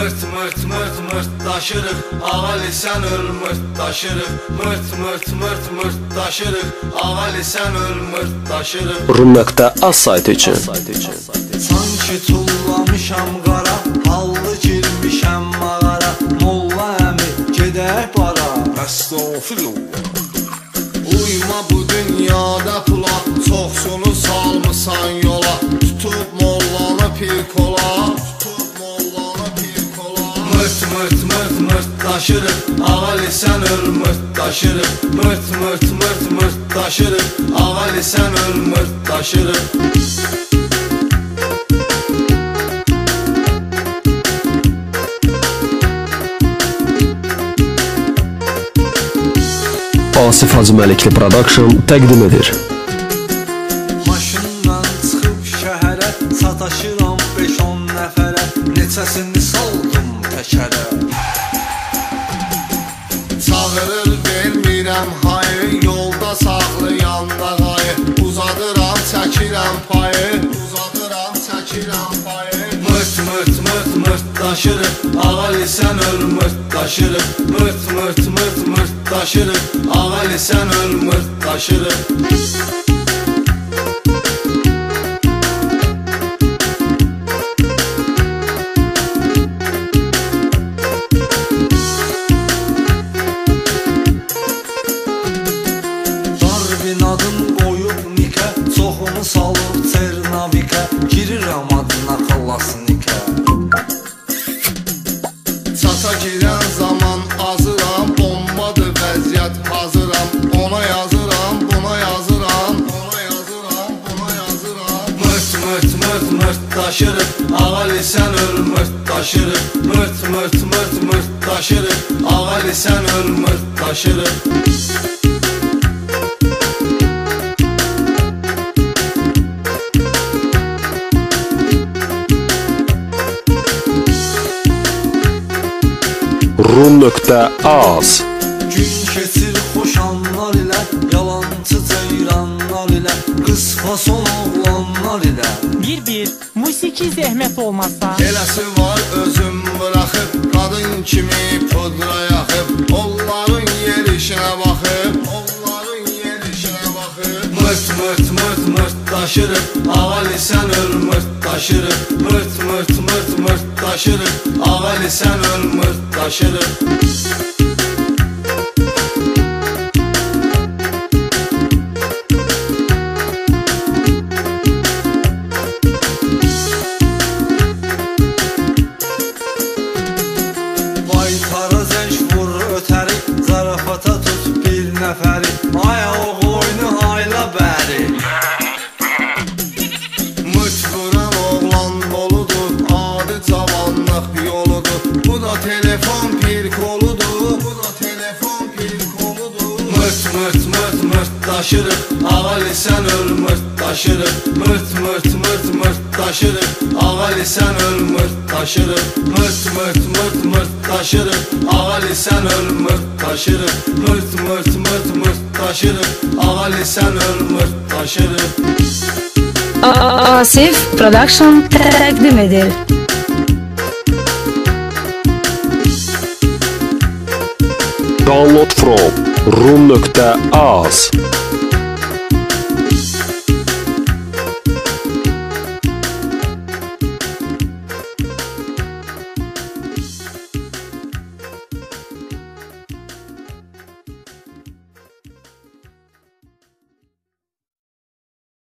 Mırt mırt mırt mırt taşırıq, ağali sən öl mırt taşırıq. Mırt mırt mırt mırt taşırıq, ağali sən öl mırt taşırıq. Rum.az saytı üçün Sanki tullamışam qara, hallı girmişəm mağara. Molla əmi gedək bara. Əstağfirullah. Uyma bu dünyada pula, çoxsunu salmısan yola. Tutub mollanı pir kola, tutub mollanı pir kola. Mırt mırt mırt mırt taşırıq, ağali sən öl mırt taşırıq. Mırt mırt mırt mırt taşırıq, ağali sən öl mırt taşırıq. Asif Hacıməlikli Production təqdim edir. Maşından çıxıb şəhərə, sataşıram 5-10 nəfərə. Neçəsini saldım təkərə. Çağırır vermirəm hayı, yolda saxlayan dağayı. Uzadıram çəkirəm payı, uzadıram çəkirəm payı. Mırt mırt mırt mırt taşırıq, ağali sən öl mırt taşırıq. Mırt mırt mırt mırt taşırıq, ağali sən öl mırt taşırıq. Adım qoyub nikə, çoxunu salıb Çernavikə. Girirəm adına xallasnikə. Çata girən zaman azıram, bombadır vəziyyət hazıram. Ona yazıram, buna yazıram, ona yazıram, buna yazıram. Mırt mırt mırt mırt taşırıq, ağali sən öl mırt taşırıq. Mırt mırt mırt mırt taşırıq, ağali sən öl mırt taşırıq. Rum.az Gün keçir xoş anlar ilə, yalancı ceyranlar ilə, qız fason oğlanlar ilə. Bir musiki zəhmət olmasa. Eləsi var özüm bıraxıb, qadın kimi pudra yaxıb. Onların yerişinə baxıb, onların yerişinə baxıb. Mırt mırt mırt mırt taşırıq, ağali sən öl mırt taşırıq. Mırt mırt mırt mırt taşırıq, ağali sən öl mırt taşırıq. Baytara zəng vur ötəri, zarafata tut bir nəfəri. Aya o qoynu hayla bəri. Mırt vuran oğlan doludur, adi cavanlıq yoludur. Bu da telefon pir koludur, bu da telefon pir koludur. Mırt mırt mırt mırt taşırıq, ağali sən öl mırt taşırıq. Mırt mırt mırt mırt taşırıq, ağali sən öl mırt taşırıq. Mırt mırt mırt mırt taşırıq, ağali sən öl mırt taşırıq. Mırt mırt mırt mırt taşırıq, ağali sən öl mırt taşırıq. Asif Production təqdim edir. Download from Rum.az